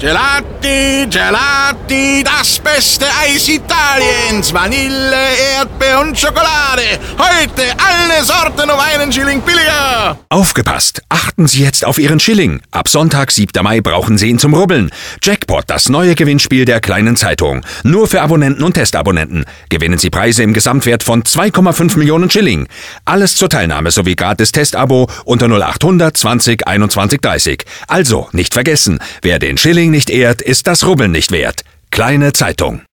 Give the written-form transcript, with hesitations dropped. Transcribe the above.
Gelati, Gelati, das beste Eis Italiens. Vanille, Erdbeer und Schokolade. Heute alle Sorten um einen Schilling billiger. Aufgepasst! Achten Sie jetzt auf Ihren Schilling. Ab Sonntag, 7. Mai, brauchen Sie ihn zum Rubbeln. Jackpot, das neue Gewinnspiel der kleinen Zeitung. Nur für Abonnenten und Testabonnenten. Gewinnen Sie Preise im Gesamtwert von 2,5 Millionen Schilling. Alles zur Teilnahme sowie gratis Testabo unter 0800 20 21 30. Also, nicht vergessen, wer den Schilling nicht ehrt, ist das Rubbeln nicht wert. Kleine Zeitung.